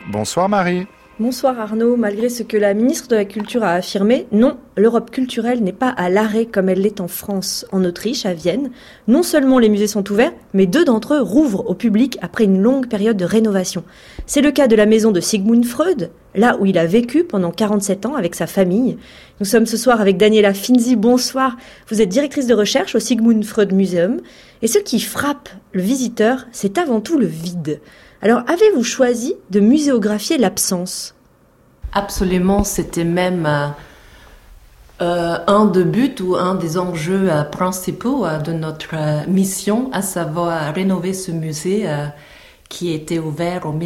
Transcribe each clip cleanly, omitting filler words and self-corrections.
Bonsoir Marie. Bonsoir Arnaud. Malgré ce que la ministre de la Culture a affirmé, non, l'Europe culturelle n'est pas à l'arrêt comme elle l'est en France, en Autriche, à Vienne. Non seulement les musées sont ouverts, mais 2 d'entre eux rouvrent au public après une longue période de rénovation. C'est le cas de la maison de Sigmund Freud, là où il a vécu pendant 47 ans avec sa famille. Nous sommes ce soir avec Daniela Finzi. Bonsoir. Vous êtes directrice de recherche au Sigmund Freud Museum. Et ce qui frappe le visiteur, c'est avant tout le vide. Alors, avez-vous choisi de muséographier l'absence ? Absolument, c'était même un des buts ou un des enjeux principaux de notre mission, à savoir rénover ce musée qui était ouvert en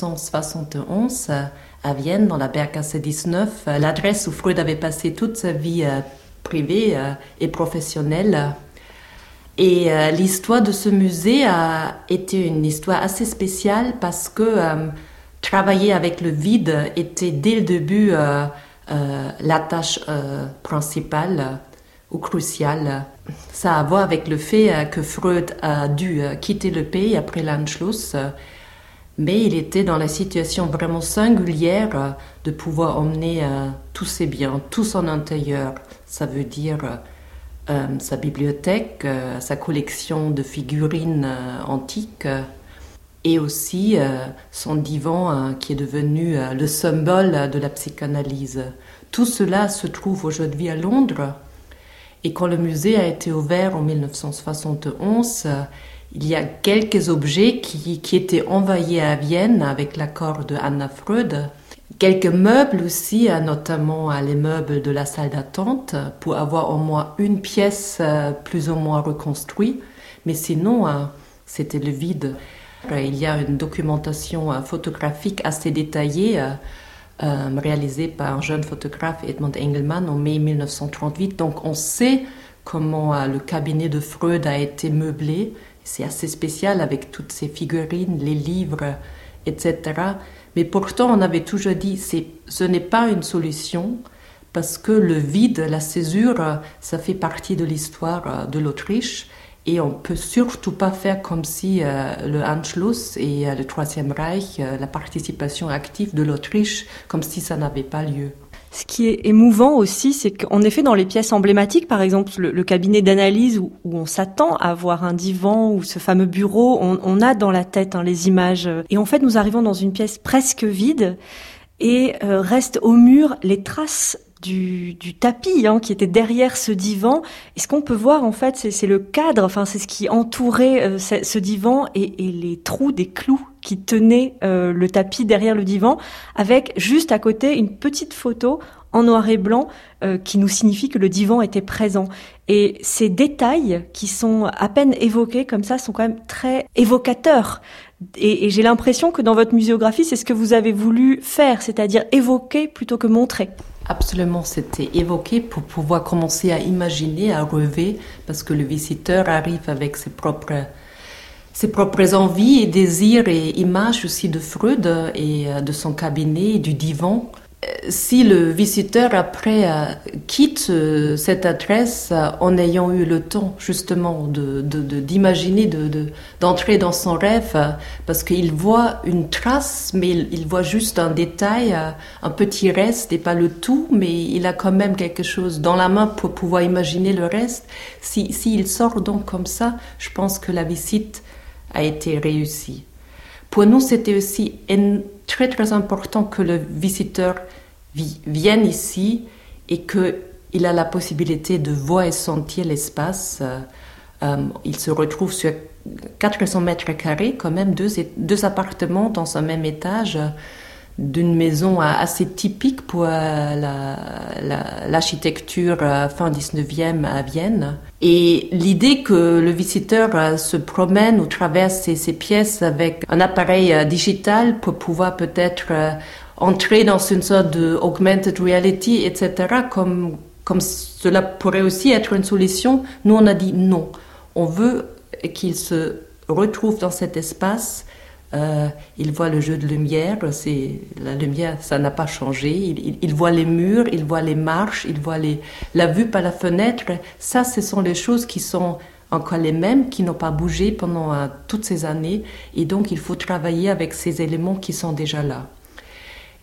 1971 à Vienne, dans la Berggasse 19, l'adresse où Freud avait passé toute sa vie privée et professionnelle. Et l'histoire de ce musée a été une histoire assez spéciale parce que travailler avec le vide était dès le début la tâche principale ou cruciale. Ça a à voir avec le fait que Freud a dû quitter le pays après l'Anschluss, mais il était dans la situation vraiment singulière de pouvoir emmener tous ses biens, tout son intérieur. Ça veut dire sa bibliothèque, sa collection de figurines antiques et aussi son divan qui est devenu le symbole de la psychanalyse. Tout cela se trouve aujourd'hui à Londres et quand le musée a été ouvert en 1971, il y a quelques objets qui étaient envoyés à Vienne avec l'accord de Anna Freud. Quelques meubles aussi, notamment les meubles de la salle d'attente, pour avoir au moins une pièce plus ou moins reconstruite. Mais sinon, c'était le vide. Il y a une documentation photographique assez détaillée, réalisée par un jeune photographe, Edmund Engelmann, en mai 1938. Donc on sait comment le cabinet de Freud a été meublé. C'est assez spécial avec toutes ces figurines, les livres, etc. Mais pourtant, on avait toujours dit ce n'est pas une solution parce que le vide, la césure, ça fait partie de l'histoire de l'Autriche et on ne peut surtout pas faire comme si le Anschluss et le Troisième Reich, la participation active de l'Autriche, comme si ça n'avait pas lieu. Ce qui est émouvant aussi, c'est qu'en effet, dans les pièces emblématiques, par exemple le cabinet d'analyse où on s'attend à voir un divan ou ce fameux bureau, on a dans la tête les images. Et en fait, nous arrivons dans une pièce presque vide et restent au mur les traces du tapis qui était derrière ce divan. Et ce qu'on peut voir, en fait, c'est le cadre, c'est ce qui entourait ce divan et les trous des clous qui tenaient le tapis derrière le divan, avec juste à côté une petite photo en noir et blanc qui nous signifie que le divan était présent. Et ces détails qui sont à peine évoqués comme ça sont quand même très évocateurs. Et j'ai l'impression que dans votre muséographie, c'est ce que vous avez voulu faire, c'est-à-dire évoquer plutôt que montrer. Absolument, c'était évoqué pour pouvoir commencer à imaginer, à rêver, parce que le visiteur arrive avec ses propres envies et désirs et images aussi de Freud et de son cabinet, du divan. Si le visiteur après quitte cette adresse en ayant eu le temps justement d'imaginer, d'entrer dans son rêve, parce qu'il voit une trace, mais il voit juste un détail, un petit reste et pas le tout, mais il a quand même quelque chose dans la main pour pouvoir imaginer le reste. S'il sort donc comme ça, je pense que la visite a été réussie. Pour nous, c'était aussi très très important que le visiteur vienne ici et qu'il a la possibilité de voir et sentir l'espace. Il se retrouve sur 400 mètres carrés, quand même deux appartements dans un même étage, d'une maison assez typique pour l'architecture fin 19e à Vienne. Et l'idée que le visiteur se promène ou traverse ces pièces avec un appareil digital pour pouvoir peut-être entrer dans une sorte de augmented reality, etc., comme cela pourrait aussi être une solution, nous on a dit non. On veut qu'il se retrouve dans cet espace. Il voit le jeu de lumière, la lumière, ça n'a pas changé. Il voit les murs, il voit les marches, il voit la vue par la fenêtre. Ça, ce sont les choses qui sont encore les mêmes, qui n'ont pas bougé pendant toutes ces années. Et donc, il faut travailler avec ces éléments qui sont déjà là.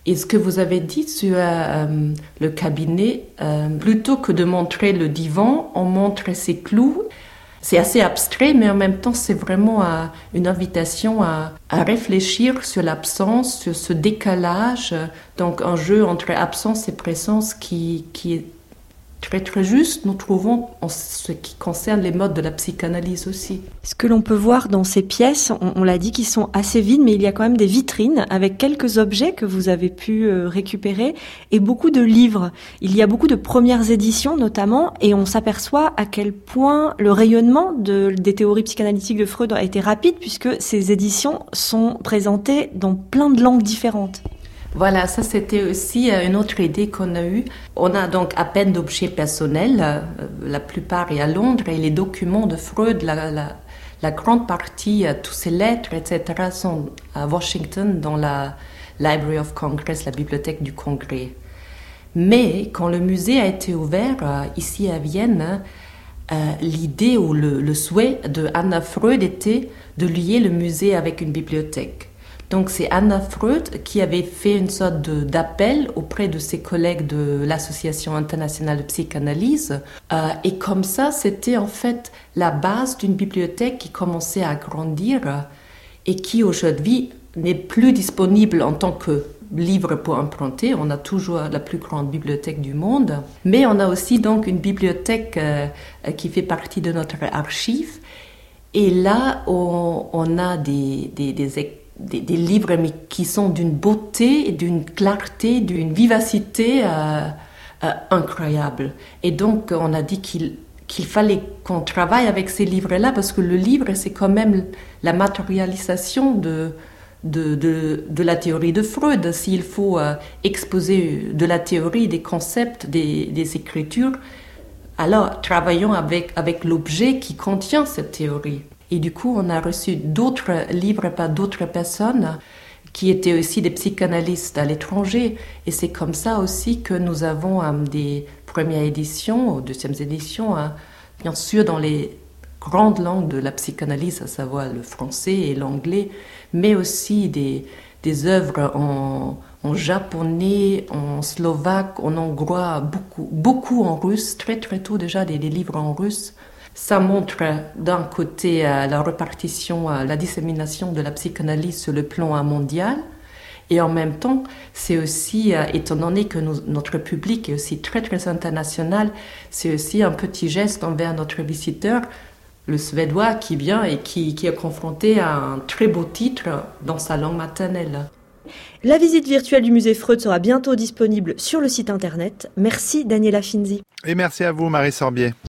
Et ce que vous avez dit sur le cabinet, plutôt que de montrer le divan, on montre ses clous. C'est assez abstrait, mais en même temps, c'est vraiment une invitation à réfléchir sur l'absence, sur ce décalage. Donc, un jeu entre absence et présence qui est très très juste, nous trouvons, en ce qui concerne les modes de la psychanalyse aussi. Ce que l'on peut voir dans ces pièces, on l'a dit, qui sont assez vides, mais il y a quand même des vitrines avec quelques objets que vous avez pu récupérer et beaucoup de livres. Il y a beaucoup de premières éditions notamment, et on s'aperçoit à quel point le rayonnement des théories psychanalytiques de Freud a été rapide, puisque ces éditions sont présentées dans plein de langues différentes. Voilà, ça c'était aussi une autre idée qu'on a eue. On a donc à peine d'objets personnels, la plupart est à Londres, et les documents de Freud, la grande partie, tous ses lettres, etc., sont à Washington dans la Library of Congress, la bibliothèque du Congrès. Mais quand le musée a été ouvert ici à Vienne, l'idée ou le souhait de Anna Freud était de lier le musée avec une bibliothèque. Donc c'est Anna Freud qui avait fait une sorte d'appel auprès de ses collègues de l'Association internationale de psychanalyse. Et comme ça, c'était en fait la base d'une bibliothèque qui commençait à grandir et qui aujourd'hui n'est plus disponible en tant que livre pour emprunter. On a toujours la plus grande bibliothèque du monde. Mais on a aussi donc une bibliothèque qui fait partie de notre archive. Et là, on a des livres mais qui sont d'une beauté, d'une clarté, d'une vivacité incroyable. Et donc, on a dit qu'il fallait qu'on travaille avec ces livres-là parce que le livre, c'est quand même la matérialisation de la théorie de Freud. S'il faut exposer de la théorie, des concepts, des écritures, alors travaillons avec l'objet qui contient cette théorie. Et du coup, on a reçu d'autres livres par d'autres personnes qui étaient aussi des psychanalystes à l'étranger. Et c'est comme ça aussi que nous avons des premières éditions, ou deuxièmes éditions, bien sûr dans les grandes langues de la psychanalyse, à savoir le français et l'anglais, mais aussi des œuvres en japonais, en slovaque, en hongrois, beaucoup en russe, très très tôt déjà des livres en russe. Ça montre d'un côté la répartition, la dissémination de la psychanalyse sur le plan mondial, et en même temps, c'est aussi, étant donné que notre public est aussi très très international, c'est aussi un petit geste envers notre visiteur, le Suédois qui vient et qui est confronté à un très beau titre dans sa langue maternelle. La visite virtuelle du musée Freud sera bientôt disponible sur le site internet. Merci Daniela Finzi. Et merci à vous Marie Sorbier.